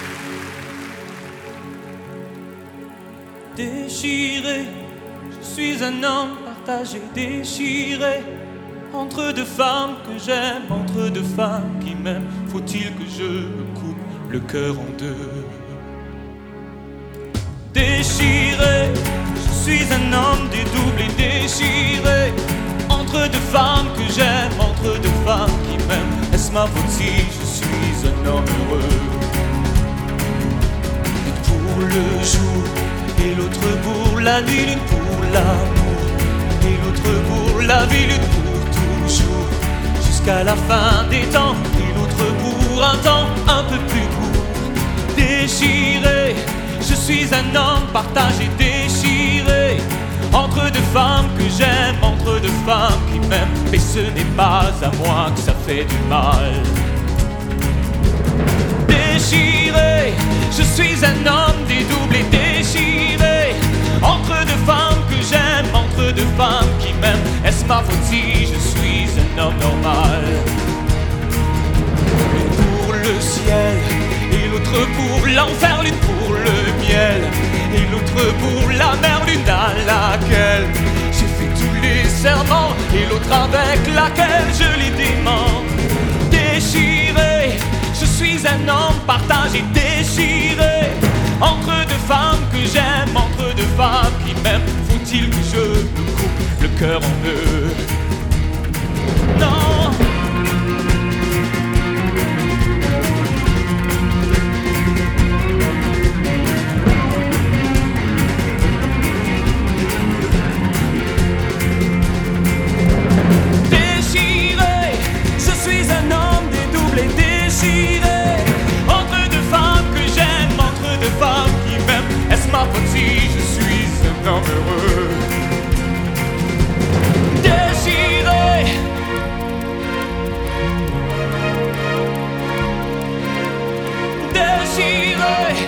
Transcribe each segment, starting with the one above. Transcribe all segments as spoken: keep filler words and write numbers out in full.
Déchiré, je suis un homme partagé, déchiré entre deux femmes que j'aime, entre deux femmes qui m'aiment. Faut-il que je me coupe le cœur en deux? Déchiré, je suis un homme dédoublé, déchiré entre deux femmes que j'aime, entre deux femmes qui m'aiment. Est-ce ma faute si je suis un homme heureux? Une pour le jour et l'autre pour la nuit, l'une pour l'amour et l'autre pour la vie, l'une pour toujours jusqu'à la fin des temps et l'autre pour un temps un peu plus court. Déchiré, je suis un homme partagé, déchiré entre deux femmes que j'aime, entre deux femmes qui m'aiment. Mais ce n'est pas à moi que ça fait du mal. Déchiré, je suis un homme dédoublé, déchiré entre deux femmes que j'aime, entre deux femmes qui m'aiment. Est-ce ma faute si je suis un homme normal? L'une pour le ciel et l'autre pour l'enfer, l'une pour le miel et l'autre pour la mer, l'une à laquelle j'ai fait tous les serments et l'autre avec laquelle je les dément. Déchiré, je suis un homme partagé, déchiré entre deux femmes que j'aime, entre deux femmes qui m'aiment. Faut-il que je me coupe le cœur en deux? Non. Déchiré, je suis un homme dédoublé, déchiré entre deux femmes que j'aime, entre deux femmes qui m'aiment. Est-ce ma faute si je suis un homme heureux? Déchiré, déchiré,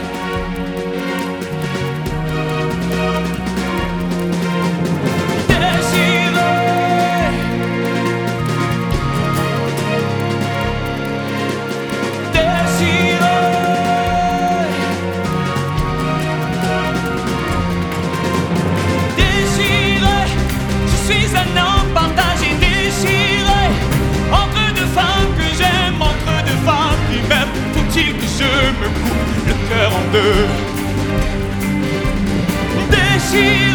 me coupe le cœur en deux. Déchiré.